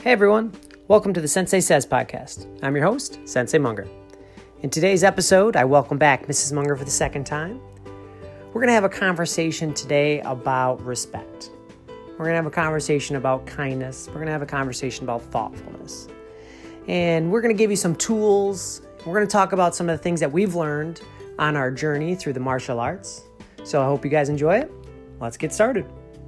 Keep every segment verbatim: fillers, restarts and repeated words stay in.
Hey everyone, welcome to the Sensei Says podcast. I'm your host, Sensei Munger. In today's episode, I welcome back Missus Munger for the second time. We're going to have a conversation today about respect. We're going to have a conversation about kindness. We're going to have a conversation about thoughtfulness. And we're going to give you some tools. We're going to talk about some of the things that we've learned on our journey through the martial arts. So I hope you guys enjoy it. Let's get started.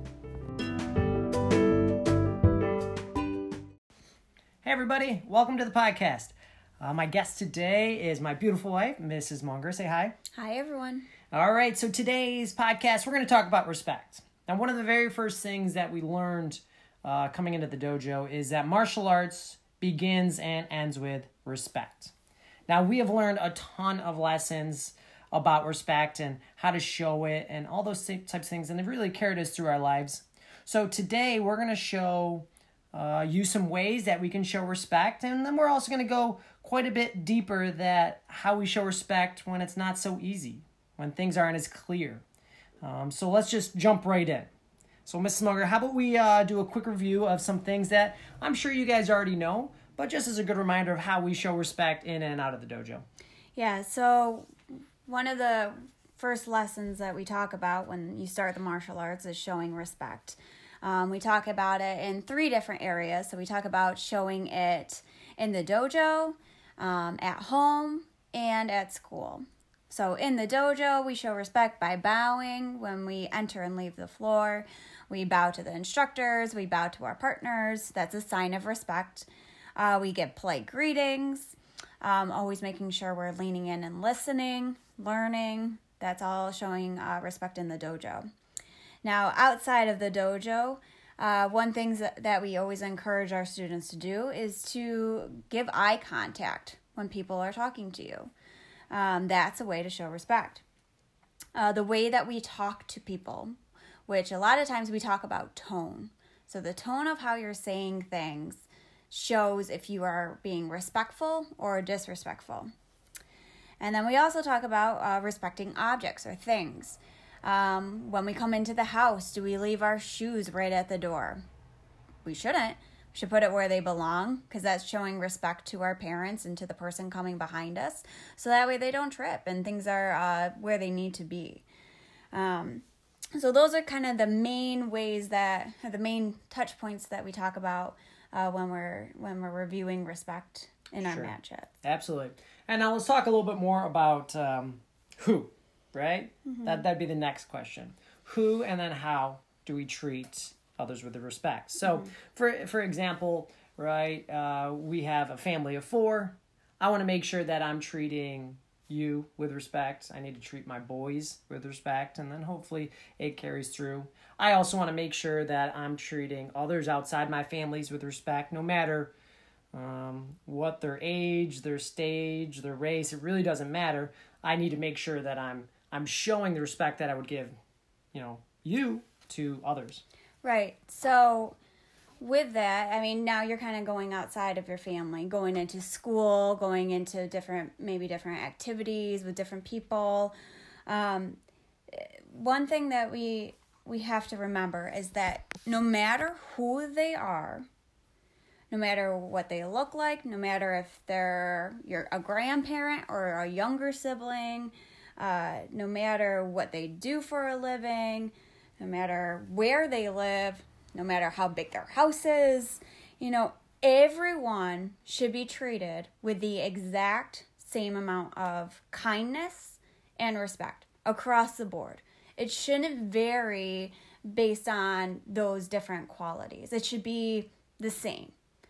Hey everybody, welcome to the podcast. Uh, my guest today is my beautiful wife, Missus Munger. Say hi. Hi everyone. All right, so today's podcast, we're going to talk about respect. Now, one of the very first things that we learned uh, coming into the dojo is that martial arts begins and ends with respect. Now, we have learned a ton of lessons about respect and how to show it and all those types of things, and they've really carried us through our lives. So today, we're going to show Uh, use some ways that we can show respect, and then we're also going to go quite a bit deeper that how we show respect when it's not so easy, when things aren't as clear. Um, so let's just jump right in. So Missus Munger, how about we uh, do a quick review of some things that I'm sure you guys already know, but just as a good reminder of how we show respect in and out of the dojo. Yeah, so one of the first lessons that we talk about when you start the martial arts is showing respect. Um, we talk about it in three different areas. So we talk about showing it in the dojo, um, at home, and at school. So in the dojo, we show respect by bowing when we enter and leave the floor. We bow to the instructors. We bow to our partners. That's a sign of respect. Uh, we give polite greetings, um, always making sure we're leaning in and listening, learning. That's all showing uh, respect in the dojo. Now, outside of the dojo, uh, one thing that, that we always encourage our students to do is to give eye contact when people are talking to you. Um, that's a way to show respect. Uh, the way that we talk to people, which a lot of times we talk about tone. So the tone of how you're saying things shows if you are being respectful or disrespectful. And then we also talk about uh, respecting objects or things. Um, when we come into the house, do we leave our shoes right at the door? We shouldn't. We should put it where they belong, because that's showing respect to our parents and to the person coming behind us. So that way they don't trip and things are uh, where they need to be. Um, so those are kind of the main ways that, or the main touch points that we talk about uh, when we're when we're reviewing respect in our Sure. matches. Absolutely. And now let's talk a little bit more about um, who. Right? Mm-hmm. That, that'd be the next question. Who and then how do we treat others with respect? So, mm-hmm. for for example, right, uh, we have a family of four. I want to make sure that I'm treating you with respect. I need to treat my boys with respect, and then hopefully it carries through. I also want to make sure that I'm treating others outside my families with respect, no matter um, what their age, their stage, their race. It really doesn't matter. I need to make sure that I'm I'm showing the respect that I would give, you know, you to others. Right. So with that, I mean, now you're kind of going outside of your family, going into school, going into different, maybe different activities with different people. Um, one thing that we we have to remember is that no matter who they are, no matter what they look like, no matter if they're you're a grandparent or a younger sibling, Uh, no matter what they do for a living, no matter where they live, no matter how big their house is, you know, everyone should be treated with the exact same amount of kindness and respect across the board. It shouldn't vary based on those different qualities. It should be the same.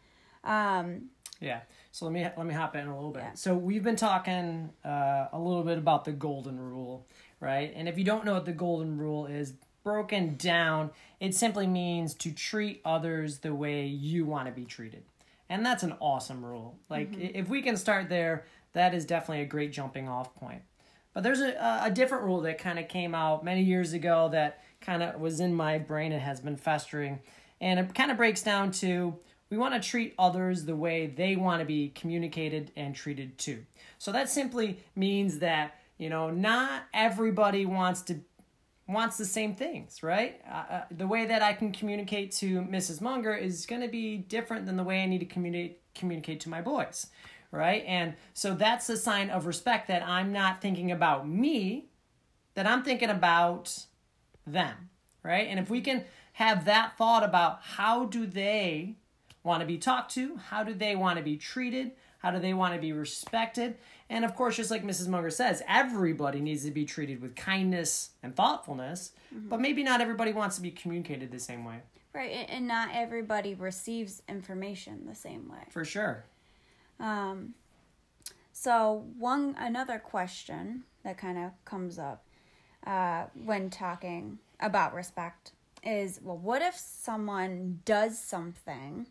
Um, yeah. So let me let me hop in a little bit. Yeah. So we've been talking uh, a little bit about the golden rule, right? And if you don't know what the golden rule is, broken down, it simply means to treat others the way you want to be treated. And that's an awesome rule. Like, mm-hmm. if we can start there, that is definitely a great jumping off point. But there's a, a different rule that kind of came out many years ago that kind of was in my brain and has been festering. And it kind of breaks down to, we want to treat others the way they want to be communicated and treated too. So that simply means that, you know, not everybody wants to wants the same things, right? Uh, uh, the way that I can communicate to Missus Munger is going to be different than the way I need to communicate communicate to my boys, right? And so that's a sign of respect, that I'm not thinking about me, that I'm thinking about them, right? And if we can have that thought about how do they want to be talked to, how do they want to be treated, how do they want to be respected, and of course, just like Missus Munger says, everybody needs to be treated with kindness and thoughtfulness, mm-hmm. but maybe not everybody wants to be communicated the same way. Right, and not everybody receives information the same way. For sure. Um, so one another question that kind of comes up uh, when talking about respect is, well, what if someone does something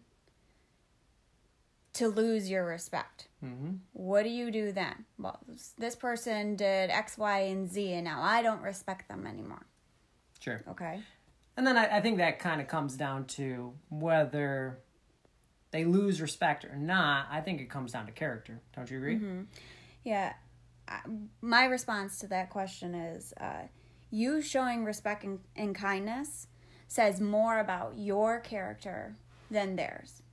to lose your respect? Mm-hmm. What do you do then? Well, this person did X, Y, and Z, and now I don't respect them anymore. Sure. Okay. And then I, I think that kind of comes down to whether they lose respect or not. I think it comes down to character. Don't you agree? Mm-hmm. Yeah. I, my response to that question is uh, you showing respect and, and kindness says more about your character than theirs.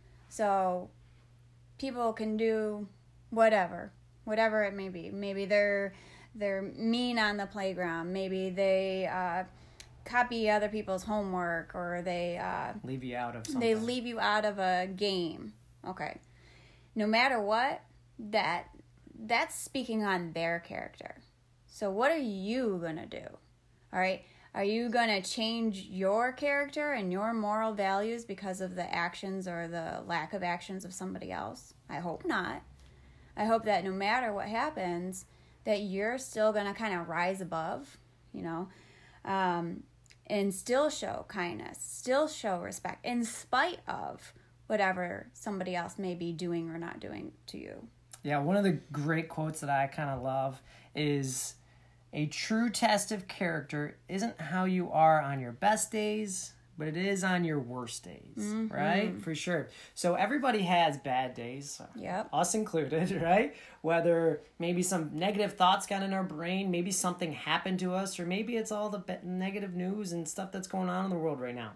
So people can do whatever, whatever it may be. Maybe they're they're mean on the playground. Maybe they uh, copy other people's homework, or they uh, leave you out of something. They leave you out of a game. Okay. No matter what, that that's speaking on their character. So what are you going to do? All right? Are you going to change your character and your moral values because of the actions or the lack of actions of somebody else? I hope not. I hope that no matter what happens, that you're still going to kind of rise above, you know, um, and still show kindness, still show respect, in spite of whatever somebody else may be doing or not doing to you. Yeah, one of the great quotes that I kind of love is, a true test of character isn't how you are on your best days, but it is on your worst days, mm-hmm. right? For sure. So everybody has bad days, yep. us included, right? Whether maybe some negative thoughts got in our brain, maybe something happened to us, or maybe it's all the negative news and stuff that's going on in the world right now.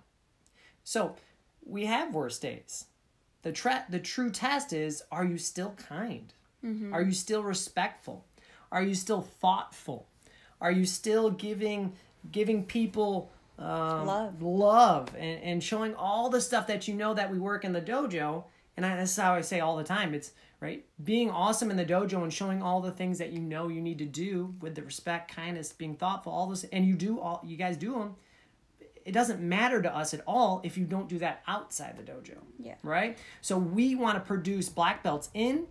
So we have worse days. The, tra- the true test is, are you still kind? Mm-hmm. Are you still respectful? Are you still thoughtful? Are you still giving giving people um, love, love and, and showing all the stuff that you know that we work in the dojo? And I, that's how I say all the time. It's, right, being awesome in the dojo and showing all the things that you know you need to do with the respect, kindness, being thoughtful, all this, and you do all, you guys do them. It doesn't matter to us at all if you don't do that outside the dojo. Yeah. Right? So we want to produce black belts in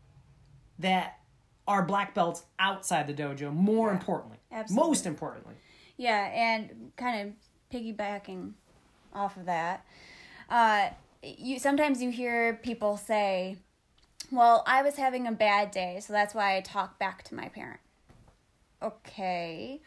that are black belts outside the dojo, more yeah, importantly. Absolutely. Most importantly. Yeah, and kind of piggybacking off of that, uh, you sometimes you hear people say, well, I was having a bad day, so that's why I talk back to my parent. Okay.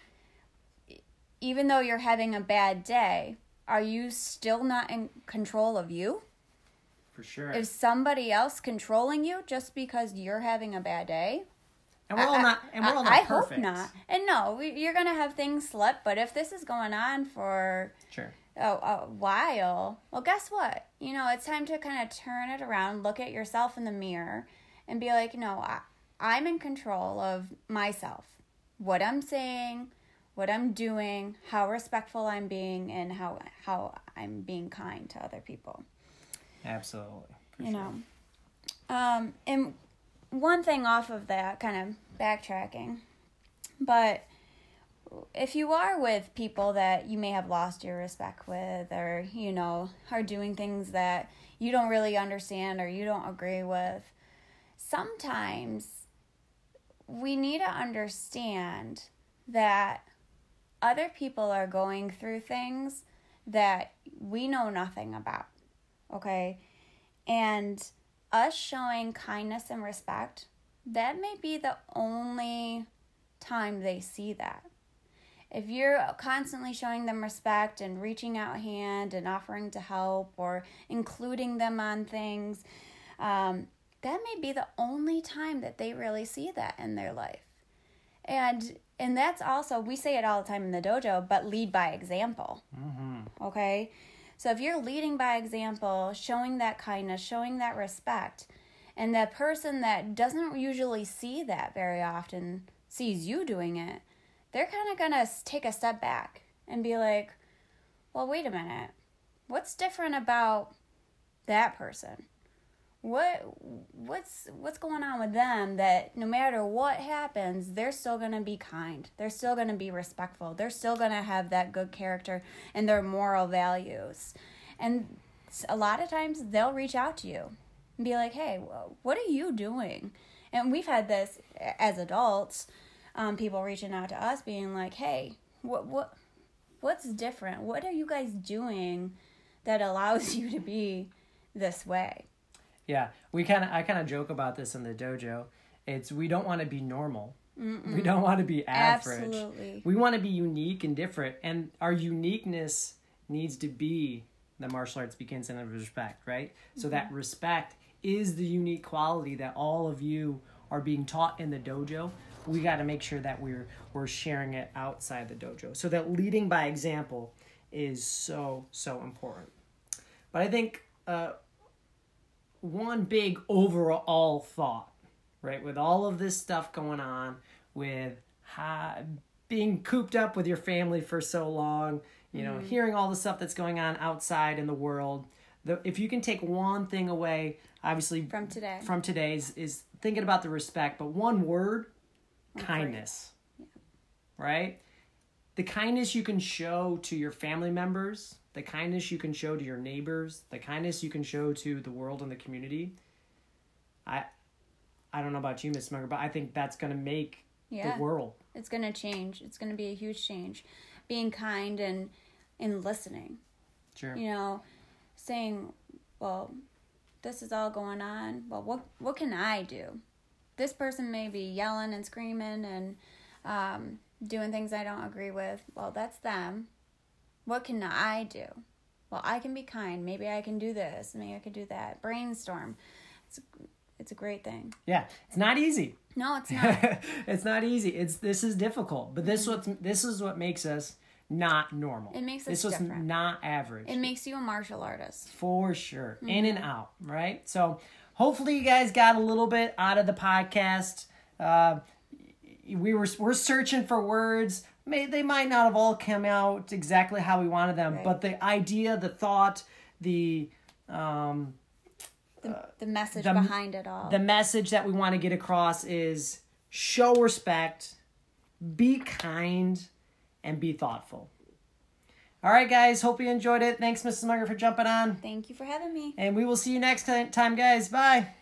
Even though you're having a bad day, are you still not in control of you? For sure. Is somebody else controlling you just because you're having a bad day? And we're all I, not. And we're all not I perfect. hope not. And no, we, you're gonna have things slip. But if this is going on for sure a, a while, well, guess what? You know, it's time to kind of turn it around, look at yourself in the mirror, and be like, no, I, I'm in control of myself, what I'm saying, what I'm doing, how respectful I'm being, and how how I'm being kind to other people. Absolutely. For you sure. know, um, and. One thing off of that, kind of backtracking, but if you are with people that you may have lost your respect with, or, you know, are doing things that you don't really understand or you don't agree with, sometimes we need to understand that other people are going through things that we know nothing about, okay? And us showing kindness and respect, that may be the only time they see that. If you're constantly showing them respect and reaching out a hand and offering to help or including them on things, um, that may be the only time that they really see that in their life. And and that's also, we say it all the time in the dojo, but lead by example. Mm-hmm. Okay? So if you're leading by example, showing that kindness, showing that respect, and the person that doesn't usually see that very often sees you doing it, they're kind of going to take a step back and be like, well, wait a minute. What's different about that person? What what's what's going on with them that no matter what happens, they're still going to be kind. They're still going to be respectful. They're still going to have that good character and their moral values. And a lot of times they'll reach out to you and be like, hey, what are you doing? And we've had this as adults, um, people reaching out to us being like, hey, what what what's different? What are you guys doing that allows you to be this way? Yeah, we kind of I kind of joke about this in the dojo. It's we don't want to be normal. Mm-mm. We don't want to be average. Absolutely. We want to be unique and different, and our uniqueness needs to be the martial arts begins in respect, right? So mm-hmm. that respect is the unique quality that all of you are being taught in the dojo. We got to make sure that we're we're sharing it outside the dojo. So that leading by example is so so important. But I think. Uh, One big overall thought, right? With all of this stuff going on, with how, being cooped up with your family for so long, you know, mm-hmm. hearing all the stuff that's going on outside in the world, the, if you can take one thing away, obviously from today, from today's is thinking about the respect, but one word, one kindness, yeah. right? The kindness you can show to your family members, the kindness you can show to your neighbors, the kindness you can show to the world and the community. I I don't know about you, Miss Munger, but I think that's going to make yeah. the world. It's going to change. It's going to be a huge change. Being kind and, and listening. Sure. You know, saying, well, this is all going on. Well, what what can I do? This person may be yelling and screaming and um, doing things I don't agree with. Well, that's them. What can I do? Well, I can be kind. Maybe I can do this. Maybe I could do that. Brainstorm. It's it's a great thing. Yeah, it's not easy. No, it's not. It's not easy. It's this is difficult, but this mm-hmm. what this is what makes us not normal. It makes us this was different. Not average. It makes you a martial artist for sure, mm-hmm. in and out, right? So hopefully you guys got a little bit out of the podcast. Uh, we were we're searching for words. May, they might not have all come out exactly how we wanted them, right. but the idea, the thought, the um, the, the message the, behind it all. The message that we want to get across is show respect, be kind, and be thoughtful. All right, guys. Hope you enjoyed it. Thanks, Missus Munger, for jumping on. Thank you for having me. And we will see you next time, guys. Bye.